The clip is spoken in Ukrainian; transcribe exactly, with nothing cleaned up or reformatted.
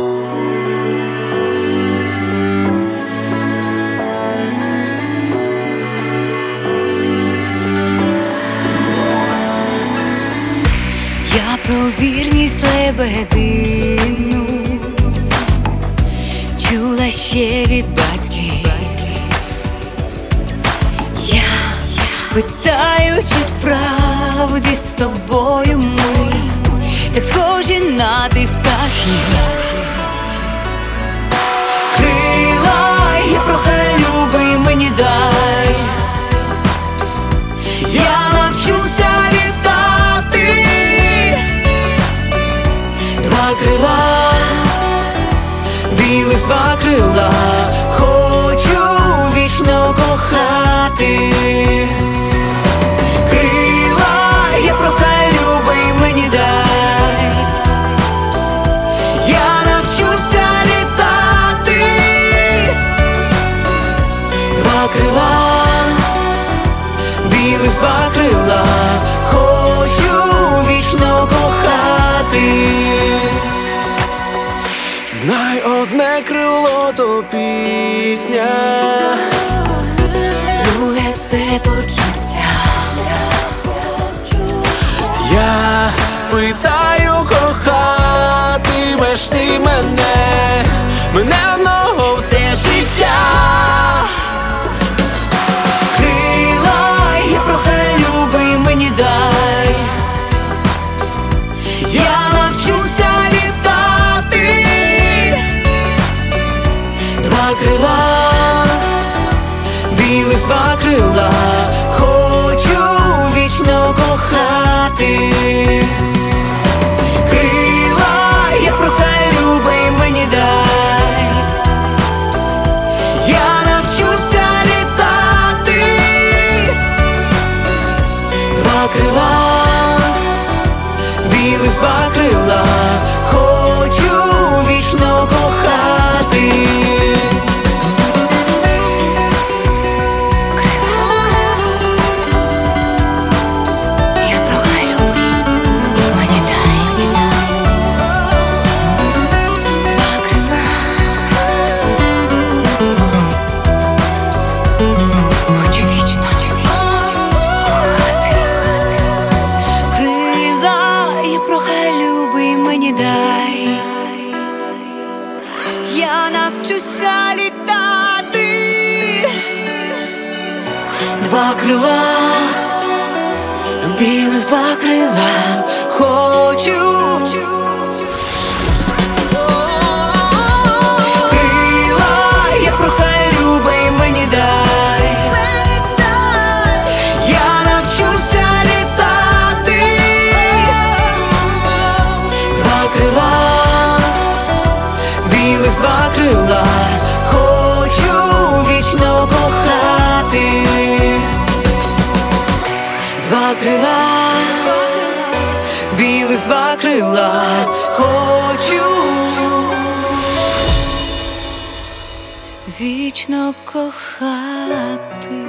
Я про вірність лебедину чула ще від батьків. Я питаю, чи справді з тобою ми так схожі на тих птахів. Крила, я прохай, любий, мені дай. Я навчуся літати. Два крила, білих два крила, хочу вічно кохати. Крила, я прохай, любий, мені дай. Я навчуся літати. Два крила, білих два крила, хочу вічно кохати. Знай, одне крило то пісня, друге це почуття. я питаю, кохатимеш ти мене, мене одного все життя. Крила, я прохай, любий, мені дай. Я навчуся літати. Два крила, білих два крила, хочу вічно кохати. Крила, я прохай, любий, мені дай. Я навчуся літати. Два крила, білих два крила, хочу вічно кохати. Я навчуся літати. Два крила, білих два крила, хочу. Крила, я прохай, любий, мені дай. Я навчуся літати. Два крила, білих два крила, хочу вічно кохати. Два крила, білих два крила, хочу вічно кохати.